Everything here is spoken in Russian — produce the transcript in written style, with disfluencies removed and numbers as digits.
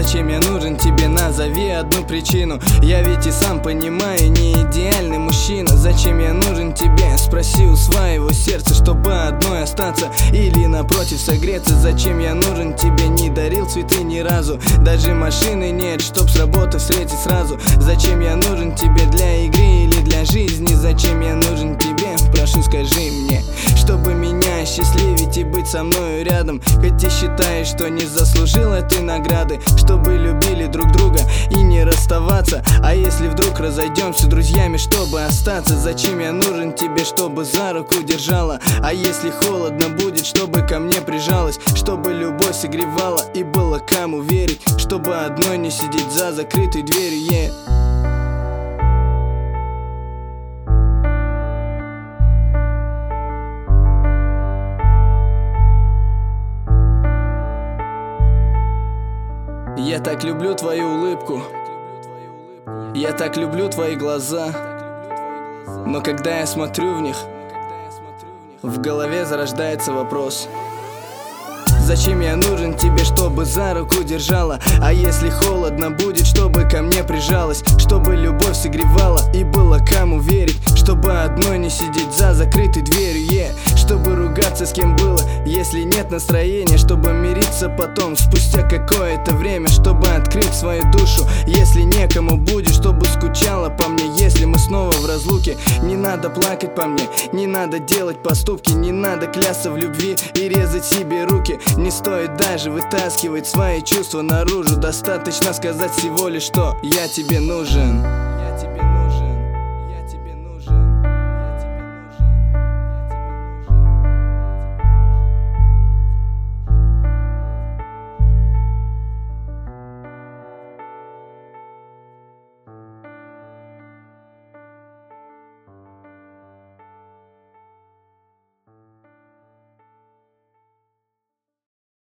Зачем я нужен тебе, назови одну причину. Я ведь и сам понимаю, не идеальный мужчина. Зачем я нужен тебе, спроси у своего сердца, чтобы одной остаться или напротив согреться. Зачем я нужен тебе, не дарил цветы ни разу, даже машины нет, чтоб с работы встретить сразу. Зачем я нужен тебе, для игры или для жизни? Зачем я нужен тебе, прошу скажи мне, чтобы меня счастливить и быть со мною рядом. Хоть и считаешь, что не заслужил этой награды, чтобы любили друг друга и не расставаться. А если вдруг разойдемся друзьями, чтобы остаться? Зачем я нужен тебе, чтобы за руку держала? А если холодно будет, чтобы ко мне прижалась, чтобы любовь согревала и было кому верить, чтобы одной не сидеть за закрытой дверью, Я так люблю твою улыбку, я так люблю твои глаза, но когда я смотрю в них, в голове зарождается вопрос: зачем я нужен тебе, чтобы за руку держала? А если холодно будет, чтобы ко мне прижалась, чтобы любовь согревала и было кому верить, чтобы одной не сидеть за закрытой дверью, чтобы ругаться с кем было, если нет настроения, чтобы мириться потом, спустя какое-то время, чтобы открыть свою душу, если некому будет, чтобы скучала по мне, если мы снова в разлуке. Не надо плакать по мне, не надо делать поступки, не надо клясться в любви и резать себе руки. Не стоит даже вытаскивать свои чувства наружу, достаточно сказать всего лишь, что я тебе нужен.